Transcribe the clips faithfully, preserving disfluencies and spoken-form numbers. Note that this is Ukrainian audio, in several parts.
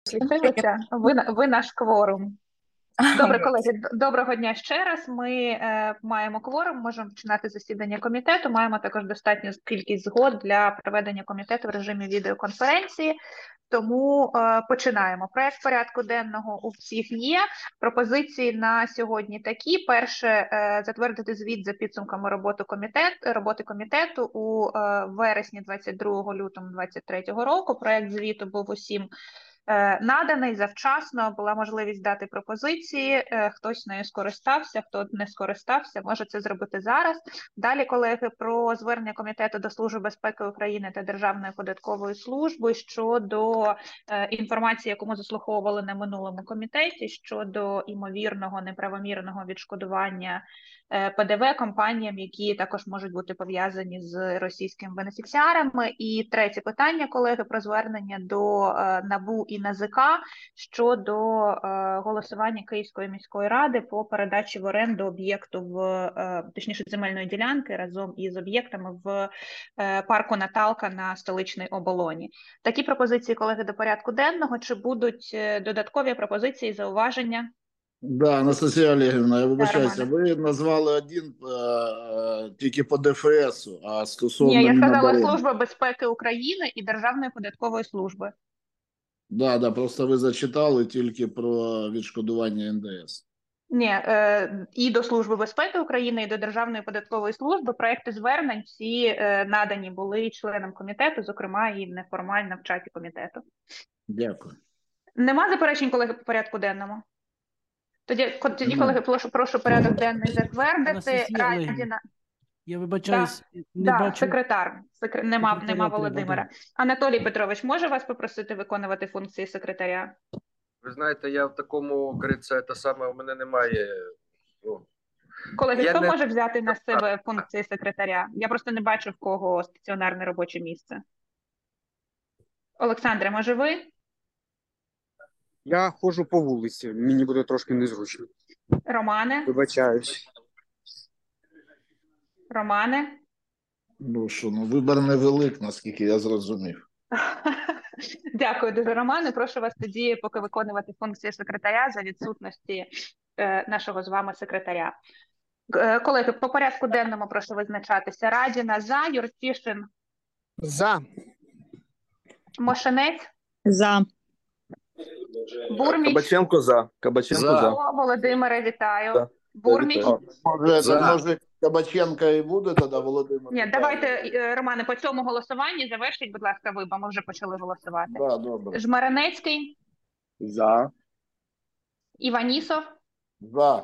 Світилися, ви, на- ви наш кворум. Добре, колеги, д- доброго дня ще раз. Ми е, маємо кворум, можемо починати засідання комітету. Маємо також достатню кількість згод для проведення комітету в режимі відеоконференції. Тому е, починаємо. Проект порядку денного у всіх є. Пропозиції на сьогодні такі: перше, е, затвердити звіт за підсумками роботи комітет, роботи комітету у е, вересні двадцять другого лютого двадцять третього року. Проект звіту був усім е, наданий завчасно, була можливість дати пропозиції, е, хтось нею скористався, хто не скористався, може це зробити зараз. Далі, колеги, про звернення комітету до Служби безпеки України та Державної податкової служби щодо е, інформації, яку ми заслуховували на минулому комітеті, щодо імовірного неправомірного відшкодування е, П Д В компаніям, які також можуть бути пов'язані з російськими бенефіціарами. І третє питання, колеги, про звернення до е, НАБУ і Н А З К щодо е, голосування Київської міської ради по передачі в оренду об'єкту в е, точніше земельної ділянки разом із об'єктами в е, парку Наталка на столичній оболоні. Такі пропозиції, колеги, до порядку денного. Чи будуть е, додаткові пропозиції, зауваження? Да, Анастасія Олегівна, я Да, вибачаюся, Романе. ви назвали один е, е, тільки по Д Ф Су, а стосовно Ні, я сказала Міноборони. Служба безпеки України і Державної податкової служби. Да, да, просто ви зачитали тільки про відшкодування Н Д С. Ні, е, і до Служби безпеки України, і до Державної податкової служби проекти звернень всі е, надані були членам комітету, зокрема і неформально в чаті комітету. Дякую. Нема заперечень, колеги, по порядку денному? Тоді, ко- тоді Нема. колеги, прошу, прошу порядок денний затвердити. Анастасія Олегівна, Радіна, Я вибачаюсь, не да, бачу. секретар, секре... нема, Секретаря нема треба, Володимира. да. Анатолій Петрович, може вас попросити виконувати функції секретаря? Ви знаєте, я в такому, говориться, те саме, у мене немає. Ну, Колеги, Я хто не- може взяти на себе функції секретаря? Я просто не бачу, в кого стаціонарне робоче місце. Олександре, може ви? Я ходжу по вулиці, мені буде трошки незручно. Романе? Вибачаюсь. Романе? Ну що, ну вибір невелик, наскільки я зрозумів. Дякую дуже, Романе. Прошу вас тоді поки виконувати функції секретаря за відсутності е, нашого з вами секретаря. Е, колеги, по порядку денному прошу визначатися. Радіна за, Юрчишин, За. Мошенець, За. Бурміч. Кабаченко за. Кабаченко За. за. О, Володимире, вітаю. Да. Бурміч. Вітаю. Може, За. може Кабаченка і буде тоді, Володимир? Ні, давайте, е, Романе, по цьому голосуванні завершіть, будь ласка, ви, бо ми вже почали голосувати. Да, добре. Жмеренецький, За. Іванісов, За.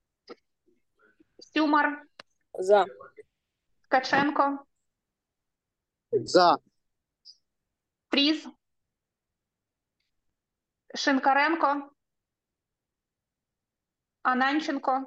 Сюмар, За. Ткаченко, За. Фріз, Шинкаренко, Ананченко.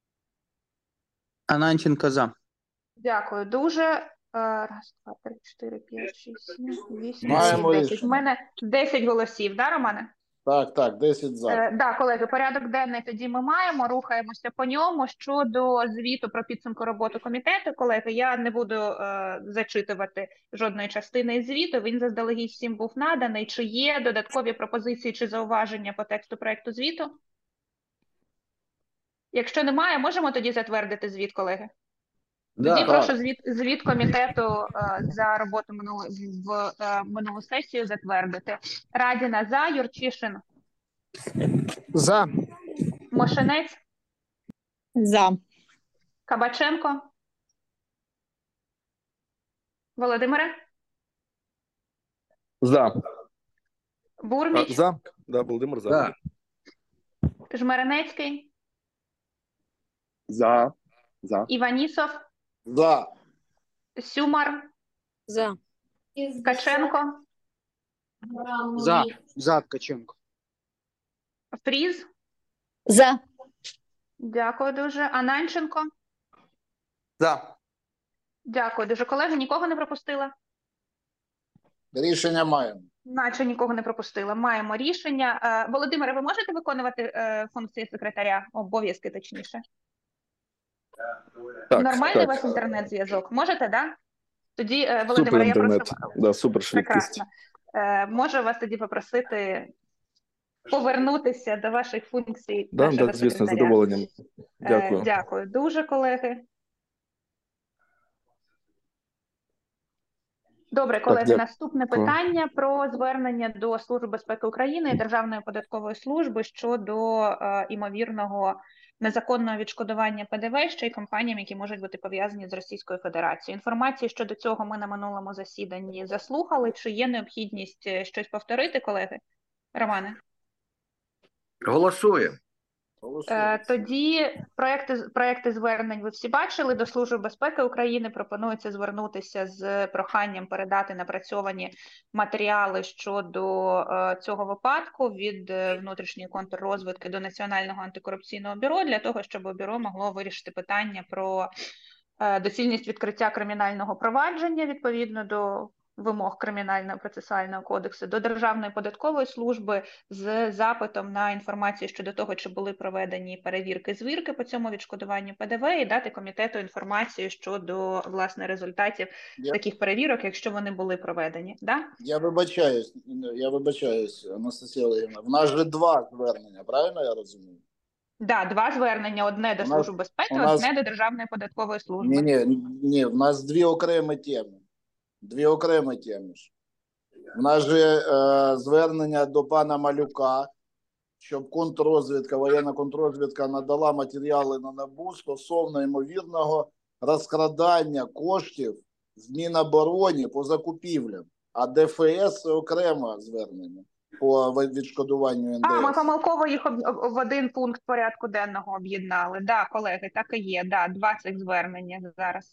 Ананченко за. Дякую дуже. Е, Раз, два, три, чотири, п'ять, шість, сім, вісім, Маємо дев'ять, десять. У рішення. мене десять голосів, да, Романе? Так, так, десять за. Е, да, колеги, порядок денний тоді ми маємо, рухаємося по ньому. Щодо звіту про підсумку роботи комітету, колеги, я не буду е, зачитувати жодної частини із звіту, він заздалегідь всім був наданий. Чи є додаткові пропозиції чи зауваження по тексту проекту звіту? Якщо немає, можемо тоді затвердити звіт, колеги? Тоді Да. прошу звіт, звіт комітету е, за роботу минулу, в е, минулу сесію затвердити. Радіна за, Юрчишин, За. Мошенець, За. Кабаченко, Володимире, За. Бурміч, За. Да, Володимир за. За. Жмеренецький, За. За. Іванісов, За. Сюмар, За. Ткаченко, За. За Ткаченко. Фріз. За. Дякую дуже. Ананченко. За. Дякую дуже. Колеги, нікого не пропустила? Рішення маємо. Наче нікого не пропустила. Маємо рішення. Е, Володимире, ви можете виконувати е, функції секретаря? Обов'язки, точніше. Так, Нормальний так. у вас інтернет-зв'язок? Можете, так? Да? Тоді, е, Супер Володимире, я інтернет. прошу... Да, супер швидкість. Прекрасно. Е, можу вас тоді попросити повернутися до ваших функцій Да, нашого так, звісно, з секретаря. задоволенням. Е, Дякую. Дякую дуже, колеги. Добре, колеги, дякую. наступне питання про звернення до Служби безпеки України і Державної податкової служби щодо е, імовірного незаконного відшкодування Пе Де Ве ще й компаніям, які можуть бути пов'язані з Російською Федерацією. Інформацію щодо цього ми на минулому засіданні заслухали. Чи є необхідність е, щось повторити, колеги? Романе? Голосуємо. Е, Тоді проекти, проекти звернень ви всі бачили. До Служби безпеки України пропонується звернутися з проханням передати напрацьовані матеріали щодо е, цього випадку від е, внутрішньої контррозвідки до Національного антикорупційного бюро для того, щоб бюро могло вирішити питання про е, доцільність відкриття кримінального провадження відповідно до вимог Кримінального процесуального кодексу, до Державної податкової служби з запитом на інформацію щодо того, чи були проведені перевірки, звірки по цьому відшкодуванню Пе Де Ве, і дати комітету інформацію щодо, власне, результатів Я- таких перевірок, якщо вони були проведені. Да? Я вибачаюсь, я вибачаюсь, Анастасія Олегівна. В нас же два звернення, правильно я розумію? Да, два звернення: одне до У нас- Служби безпеки, у нас- одне до Державної податкової служби. Ні, ні, ні, в нас дві окремі теми. Дві окремі теми ж. В нас же е, звернення до пана Малюка, щоб контррозвідка, воєнна контррозвідка надала матеріали на НАБУ стосовно ймовірного розкрадання коштів в Мінобороні по закупівлям. А Де Еф Ес – це окреме звернення по відшкодуванню Ен Де А, ми Ес. помилково їх об- об- в один пункт порядку денного об'єднали. Да, колеги, так і є. Да, два цих звернення зараз.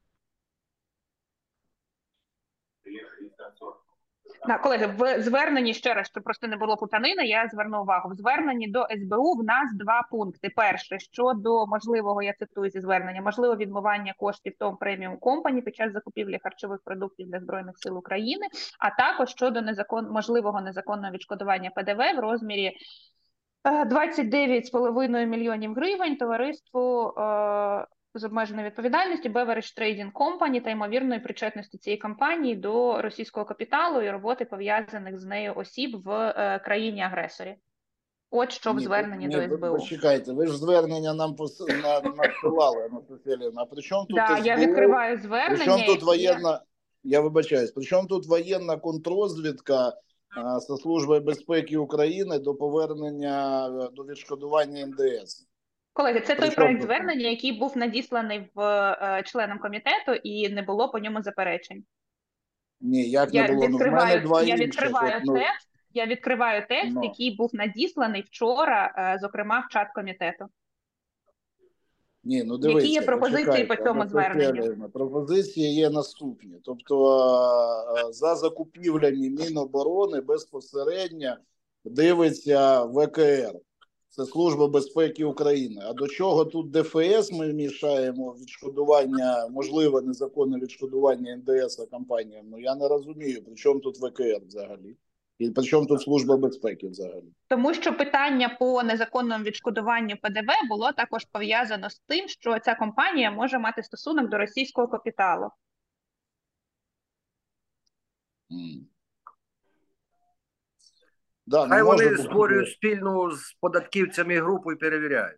Да, колеги, в зверненні, ще раз, щоб просто не було путанини, я зверну увагу. В зверненні до Ес Бе У в нас два пункти. Перше, щодо можливого, я цитую зі звернення, можливо відмивання коштів Том Преміум Компані під час закупівлі харчових продуктів для Збройних сил України, а також щодо незакон... можливого незаконного відшкодування Пе Де Ве в розмірі е, двадцять дев'ять з половиною мільйонів гривень товариству е, з обмеженою відповідальністю Beverage Trading Company та ймовірної причетності цієї компанії до російського капіталу і роботи пов'язаних з нею осіб в е, країні-агресорі. От що в Ні, зверненні ні, до ви- Ес Бе У. Почекайте, ви ж звернення нам пос... на... надсилали, Анастасія Олегівна. А при чому тут Да, я Ес Бе У? відкриваю При звернення. чому тут яке- воєнна, я вибачаюсь, при чому тут воєнна контррозвідка а, зі Служби безпеки України до повернення, е, до відшкодування Ен Де Ес? Колеги, це При той чому проект тут? звернення, який був надісланий в е, членам комітету і не було по ньому заперечень. Ні, як Я не було. Ну, в мене відкриваю, два я інших. відкриваю От, ну, текст, я відкриваю текст, Ну. який був надісланий вчора, е, зокрема, в чат комітету. Ні, ну дивіться, Які є пропозиції почекайте, по цьому Анастасія зверненню? Олегівна, пропозиції є наступні. Тобто е, за закупівлями Міноборони безпосередньо дивиться В К Р. Це Служба безпеки України. А до чого тут Де Еф Ес ми мішаємо відшкодування, можливе незаконне відшкодування Ен Де Ес компаніям? Ну я не розумію, при чому тут В К Р взагалі? І при чому тут Служба безпеки взагалі? Тому що питання по незаконному відшкодуванню Пе Де Ве було також пов'язано з тим, що ця компанія може мати стосунок до російського капіталу. М. Да, Хай ну, вони може бути. створюють спільну з податківцями групу і перевіряють.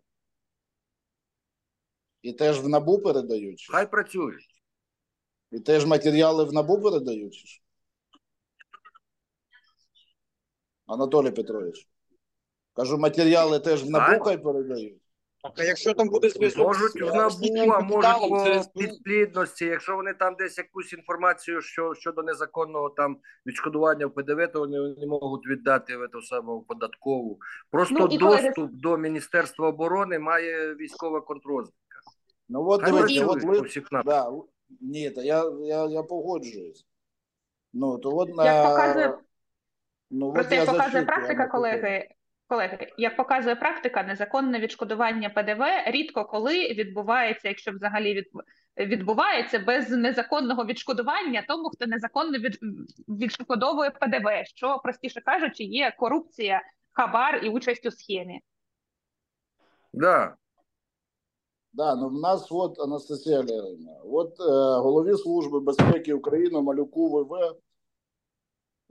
І теж в НАБУ передають? чи Хай що? працюють. І теж матеріали в НАБУ передають? чи що? Анатолій Петрович. Кажу, матеріали теж в НАБУ Так. хай передають? А якщо там буде зв'язок Можуть з в російським НАБУ, а можуть капіталом, це по ес бе у. підплідності. Якщо вони там десь якусь інформацію що, щодо незаконного там відшкодування в Пе Де Ве, то вони не можуть віддати в ту саму податкову. Просто Ну, і колеги- доступ до Міністерства оборони має військова контррозвідка. Ну от Хай дивіться, працюють от по ли... всіх напрямках. да, ні, та я, я, я погоджуюсь. Ну, то от Як на... показує, ну, от просто я як показує зачитую, практика, Анатолій. колеги, колеги, як показує практика, незаконне відшкодування Пе Де Ве рідко коли відбувається, якщо взагалі від... відбувається без незаконного відшкодування тому, хто незаконно від... відшкодовує Пе Де Ве, що, простіше кажучи, є корупція, хабар і участь у схемі. Да. Да, ну в нас от Анастасія Олегівна, от е, голові Служби безпеки України Малюку В В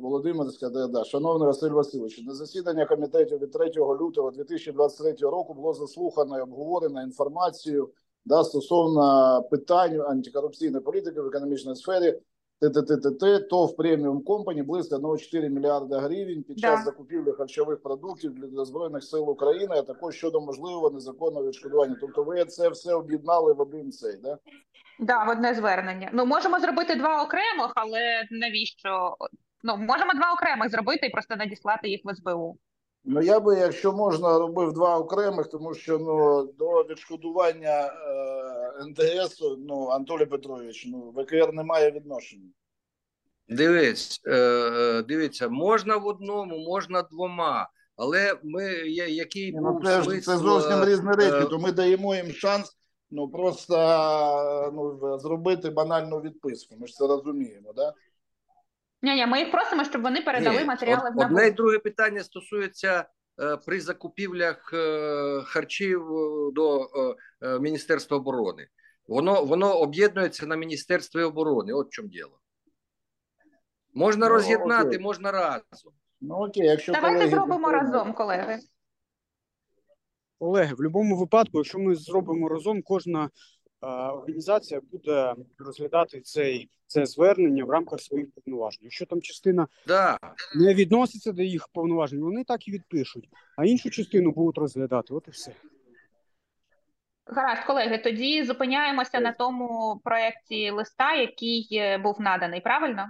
Володимирська Д Д. Шановний Василь Васильович, на засідання комітету від третього лютого дві тисячі двадцять третього року було заслухано і обговорено інформацію да, стосовно питань антикорупційної політики в економічній сфері ТТТТ, ТОВ Преміум Компані близько одного цілих чотири мільярда гривень під час Да. закупівлі харчових продуктів для Збройних сил України, а також щодо можливого незаконного відшкодування. Тобто ви це все об'єднали в один цей, да? Да, в одне звернення. Ну, можемо зробити два окремих, але навіщо? Ну, можемо два окремих зробити і просто надіслати їх в ес бе у. Ну, я би, якщо можна, робив два окремих, тому що ну, до відшкодування е, ен де ес, ну, Анатолій Петрович, ну, В К Р не має відношення. Дивись, е, е, дивіться, можна в одному, можна двома, але ми, я- який Ні, ну, був це, ж- смисл... це зовсім різні речі, е, то ми даємо їм шанс ну, просто ну, зробити банальну відписку, ми ж це розуміємо, да? Ні, ні, ми їх просимо, щоб вони передали Ні, матеріали од- в НАБУ. Одне і друге питання стосується е, при закупівлях е, харчів е, до е, е, Міністерства оборони. Воно, воно об'єднується на Міністерстві оборони, от в чому діло. Можна Ну, роз'єднати, окей. можна разом. Ну окей, якщо Давайте колеги зробимо підтримують. разом, колеги. Колеги, в будь-якому випадку, якщо ми зробимо разом, кожна е, організація буде розглядати цей, це звернення в рамках своїх повноважень. Якщо там частина Да. не відноситься до їх повноважень, вони так і відпишуть, а іншу частину будуть розглядати. От і все. Гаразд, колеги, тоді зупиняємося на тому проєкті листа, який е, був наданий, правильно?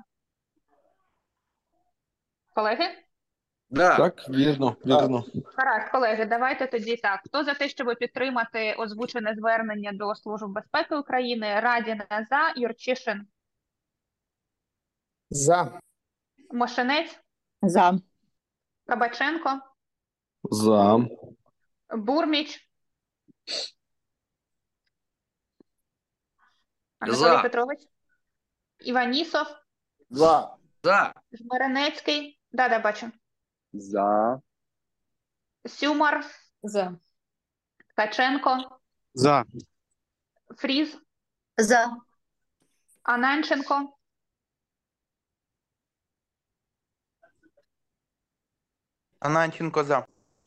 Колеги? Да. Так, вірно, вірно. Гаразд, колеги, давайте тоді так. Хто за те, щоб підтримати озвучене звернення до Служби безпеки України? Радіна за, Юрчишин, За. Мошенець, За. Кабаченко, За. Бурміч, Анатолій За. Петрович, Іванісов, За. За. Жмеренецький, да-да, бачу, За. Сюмар, За. Ткаченко, За. Фріз, За. Ананченко, Ананченко за.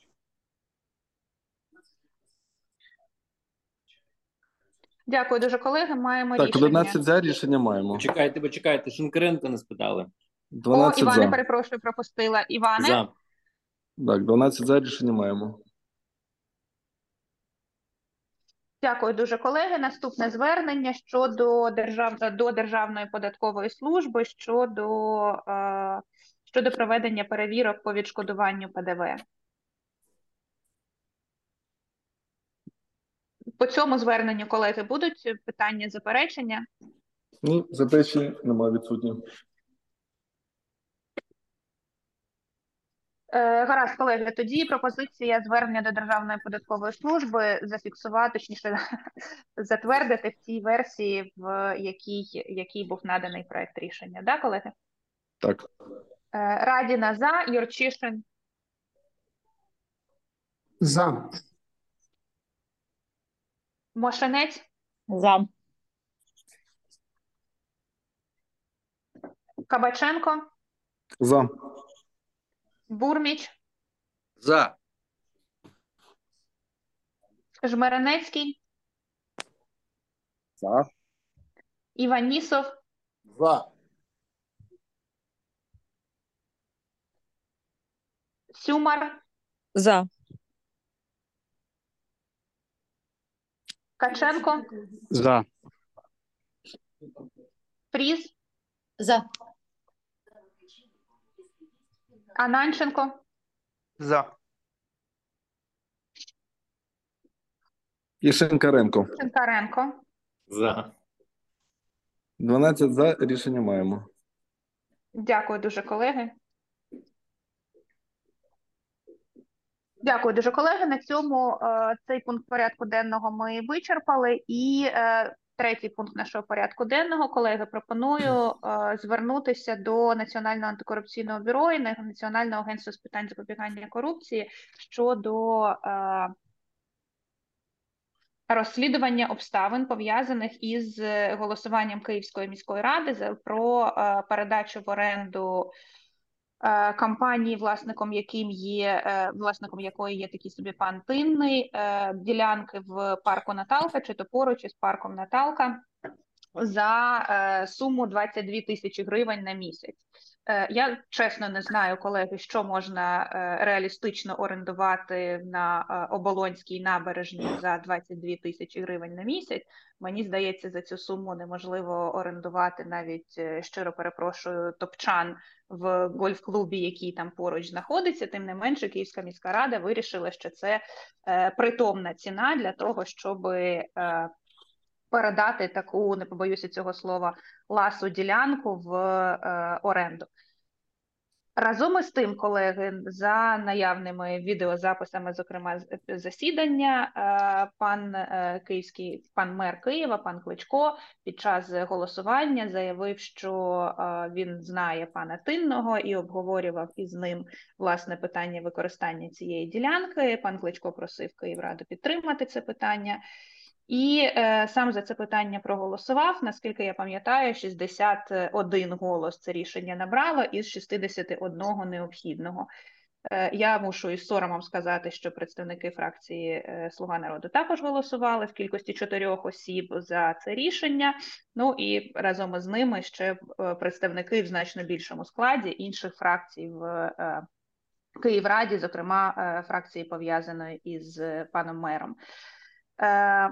Дякую дуже, колеги. Маємо Так, рішення. одинадцять за, рішення маємо. Почекайте, почекайте, Шинкаренка не спитали. О, дванадцять Іване, за. перепрошую, пропустила. Іване? За. Так, дванадцять за, рішення маємо. Дякую дуже, колеги. Наступне звернення щодо держав... до Державної податкової служби щодо, е... щодо проведення перевірок по відшкодуванню Пе Де Ве. По цьому зверненню, колеги, будуть питання, заперечення? Ні, заперечень немає, відсутні. Е, Гаразд, колеги, тоді пропозиція звернення до Державної податкової служби зафіксувати, точніше, затвердити в тій версії, в якій, якій був наданий проект рішення. Да, колеги? Так. Е, Радіна за, Юрчишин, За. Мошенець, За. Кабаченко, За. Бурміч, За. Жмеренецький, За. Іванісов, За. Сюмар, За. Ткаченко, За. Фріз, За. Ананченко, За. І Шинкаренко. Шинкаренко. За. дванадцять за, рішення маємо. Дякую дуже, колеги. Дякую дуже, колеги. На цьому е, цей пункт порядку денного ми вичерпали. І е, третій пункт нашого порядку денного, колеги, пропоную е, звернутися до Національного антикорупційного бюро і Національного агентства з питань запобігання корупції щодо е, розслідування обставин, пов'язаних із голосуванням Київської міської ради за- про е, передачу в оренду е, компанії, власником яким є, е, власником якої є такий собі пан Тинний, е, ділянки в парку Наталка, чи то поруч із парком Наталка, за е, суму двадцять дві тисячі гривень на місяць. Е, я чесно не знаю, колеги, що можна е, реалістично орендувати на е, Оболонській набережній за двадцять дві тисячі гривень на місяць. Мені здається, за цю суму неможливо орендувати навіть, е, щиро перепрошую, топчан в гольф-клубі, який там поруч знаходиться. Тим не менше, Київська міська рада вирішила, що це е, притомна ціна для того, щоб е, передати таку, не побоюся цього слова, ласу ділянку в е, оренду. Разом із тим, колеги, за наявними відеозаписами, зокрема, з засідання, е, пан е, київський, пан мер Києва, пан Кличко, під час голосування заявив, що е, він знає пана Тинного і обговорював із ним, власне, питання використання цієї ділянки. Пан Кличко просив Київраду підтримати це питання. І е, сам за це питання проголосував. Наскільки я пам'ятаю, шістдесят один голос це рішення набрало із шістдесят один необхідного. Е, я мушу із соромом сказати, що представники фракції е, «Слуга народу» також голосували в кількості чотирьох осіб за це рішення. Ну і разом із ними ще е, представники в значно більшому складі інших фракцій в е, Київраді, зокрема е, фракції, пов'язаної із е, паном мером. Е,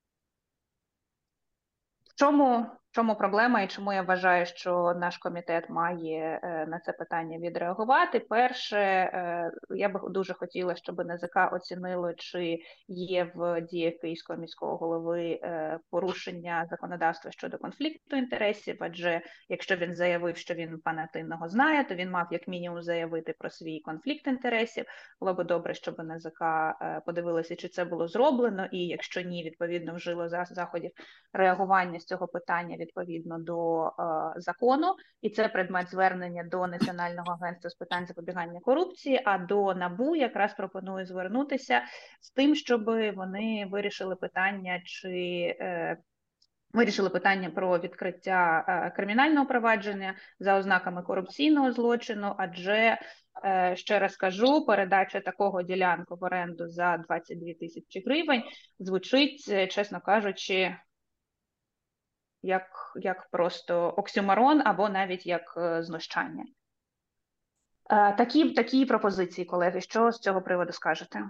В чому, в чому проблема і чому я вважаю, що наш комітет має е, на це питання відреагувати? Перше, е, я б дуже хотіла, щоб НАЗК оцінило, чи є в діях Київського міського голови е, порушення законодавства щодо конфлікту інтересів, адже якщо він заявив, що він пана Тинного знає, то він мав як мінімум заявити про свій конфлікт інтересів. Було б добре, щоб НАЗК е, подивилося, чи це було зроблено, і якщо ні, відповідно вжило заходів реагування з цього питання відповідно до е, закону, і це предмет звернення до Національного агентства з питань запобігання корупції, а до НАБУ якраз пропоную звернутися з тим, щоб вони вирішили питання, чи е, вирішили питання про відкриття е, кримінального провадження за ознаками корупційного злочину, адже, е, ще раз кажу, передача такого ділянку в оренду за двадцять дві тисячі гривень звучить, чесно кажучи, як, як просто оксюморон або навіть як е, знущання. Е, такі, такі пропозиції, колеги, що з цього приводу скажете?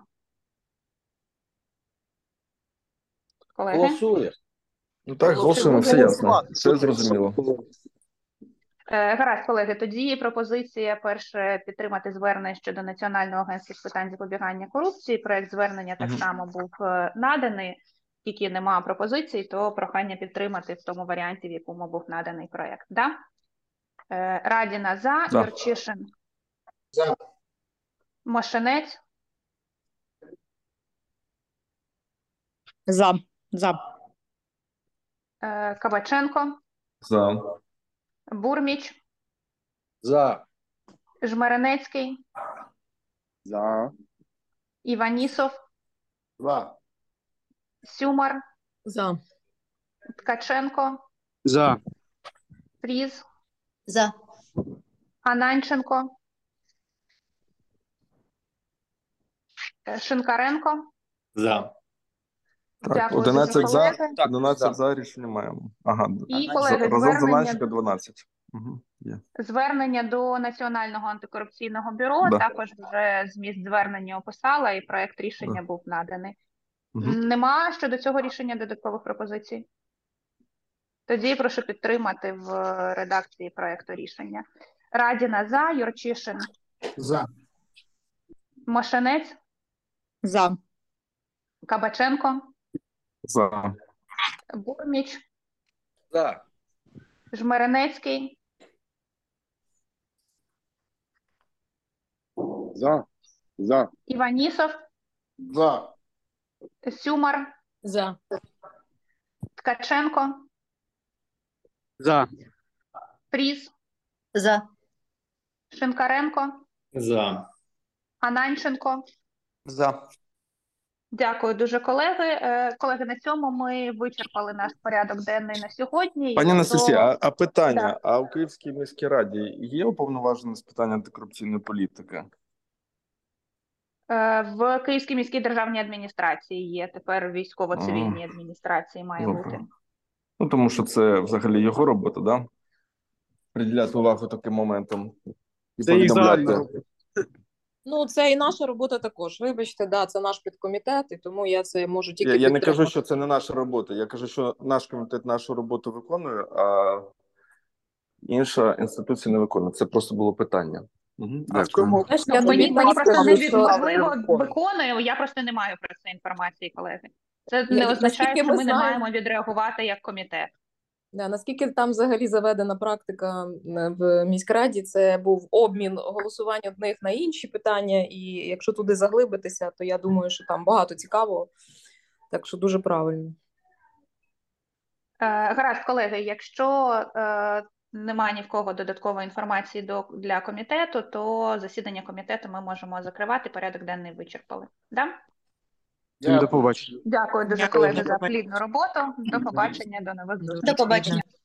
Колеги? Голосує. Ну так, голосуємо, все ясно. Все зрозуміло. Е, Гаразд, колеги, тоді пропозиція перше підтримати звернення щодо Національного агентства з питань запобігання корупції. Проект звернення так Мгм. само був е, наданий. Тільки немає пропозицій, то прохання підтримати в тому варіанті, в якому був наданий проект. Да? Е, Радіна за, За. Юрчишин За. Мошенець, За. За. е, Кабаченко, За. Бурміч, За. Жмеренецький, За. Іванісов, За. Сюмар, За. Ткаченко, За. Фріз, За. Ананченко, е, Шинкаренко. За. Так, Дякую дуже, одинадцять за, колеги. Так, одинадцять за. за рішення маємо. Ага, І, за- колеги, разом за звернення, Нанчика дванадцять. Угу, є. звернення до Національного антикорупційного бюро, Да. також вже зміст звернення описала, і проект рішення Да. був наданий. Угу. Нема щодо цього рішення додаткових пропозицій? Тоді прошу підтримати в редакції проекту рішення. Радіна за, Юрчишин, За. Мошенець, За. Кабаченко, За. Бурміч, За. Жмеренецький, За. За. Іванісов, За. Сюмар, За. Ткаченко, За. Фріз, За. Шинкаренко, За. Ананченко, За. Дякую дуже, колеги. Е, Колеги, на цьому ми вичерпали наш порядок денний на сьогодні. Пані Якщо- Анастасія, а, а питання: Да. а у Київській міській раді є уповноважений з питань антикорупційної політики? Е, В Київській міській державній адміністрації є, тепер військово-цивільній А, адміністрації має добре. бути. Ну, тому що це взагалі його робота, да? Приділяти увагу таким моментам і Це їх загальна повідомляти. робота. Ну, це і наша робота також. Вибачте, да, це наш підкомітет, і тому я це можу тільки Я, я не підтримати. кажу, що це не наша робота. Я кажу, що наш комітет нашу роботу виконує, а інша інституція не виконує. Це просто було питання. Угу, А в цьому Знаєш, я Мені, тобі мені так просто скажу, не що- можливо виконую, я просто не маю про це інформації, колеги. Це не Я- означає, наскільки що ми ми не знаємо- маємо відреагувати як комітет. Да, наскільки там взагалі заведена практика м, в міськраді, це був обмін голосування одних на інші питання, і якщо туди заглибитися, то я думаю, що там багато цікавого, так що дуже правильно. Е, Гаразд, колеги, якщо е, немає ні в кого додаткової інформації до, для комітету, то засідання комітету ми можемо закривати, порядок денний вичерпали. Да? До побачення. Дякую дуже, Дякую, колеги, до за побачення. плідну роботу. До побачення, до нових зустрічей. До побачення.